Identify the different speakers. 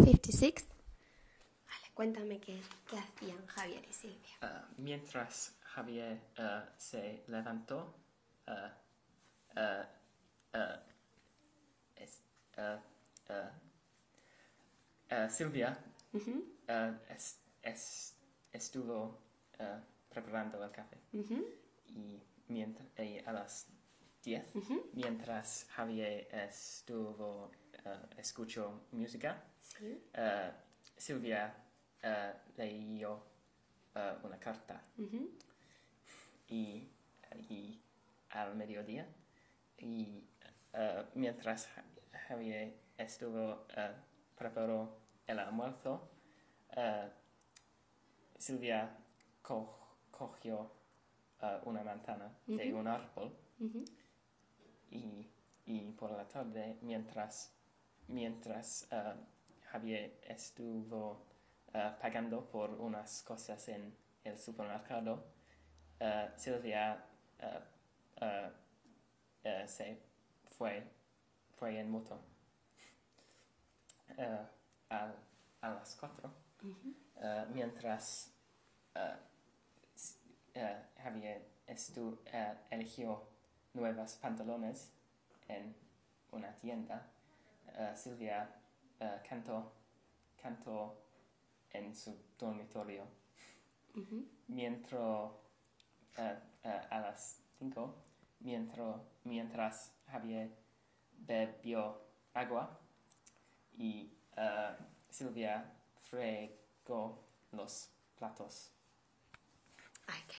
Speaker 1: 56. Vale, cuéntame qué hacían Javier y Silvia.
Speaker 2: Mientras Javier se levantó, uh, uh, es- uh, Silvia estuvo preparando el café. Y a las 10, mientras Javier escuchó música,
Speaker 1: Sí.
Speaker 2: Silvia leyó una carta. Y al mediodía, y mientras Javier preparó el almuerzo, Silvia cogió una manzana de un árbol. Y por la tarde, mientras Javier estuvo pagando por unas cosas en el supermercado, Silvia se fue en moto a las 4, mientras Javier eligió nuevos pantalones en una tienda. Silvia cantó en su dormitorio. Mientras a las 5, mientras Javier bebió agua y Silvia fregó los platos.
Speaker 1: Ay, qué